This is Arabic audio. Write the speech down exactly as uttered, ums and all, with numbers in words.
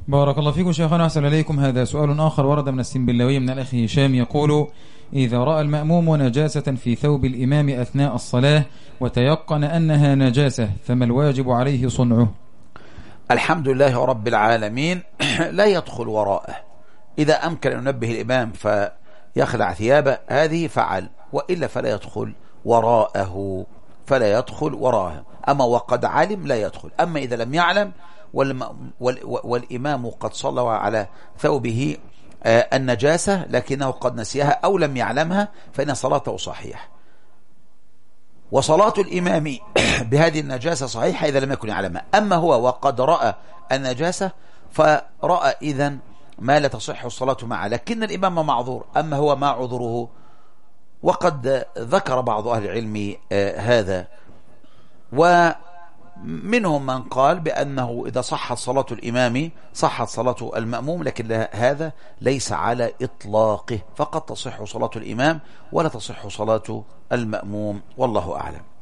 بارك الله فيكم شيخنا، أحسن إليكم. هذا سؤال آخر ورد من السنبلاوي من الأخ هشام يقول: إذا رأى المأموم نجاسة في ثوب الإمام أثناء الصلاة وتيقن أنها نجاسة، فما الواجب عليه صنعه؟ الحمد لله رب العالمين. لا يدخل وراءه. إذا أمكن أن ينبه الإمام فيخلع ثيابه هذه فعل، وإلا فلا يدخل وراءه فلا يدخل وراءه. أما وقد علم لا يدخل. أما إذا لم يعلم والإمام قد صلى على ثوبه النجاسة لكنه قد نسيها أو لم يعلمها فإن صلاته صحيح، وصلاة الإمام بهذه النجاسة صحيحة إذا لم يكن يعلمها. أما هو وقد رأى النجاسة فرأى إذن ما لا تصح الصلاة معه، لكن الإمام معذور. أما هو ما عذره؟ وقد ذكر بعض أهل العلم هذا، ومنهم من قال بأنه إذا صحت صلاة الإمام صحت صلاة المأموم، لكن هذا ليس على إطلاقه، فقد تصح صلاة الإمام ولا تصح صلاة المأموم، والله أعلم.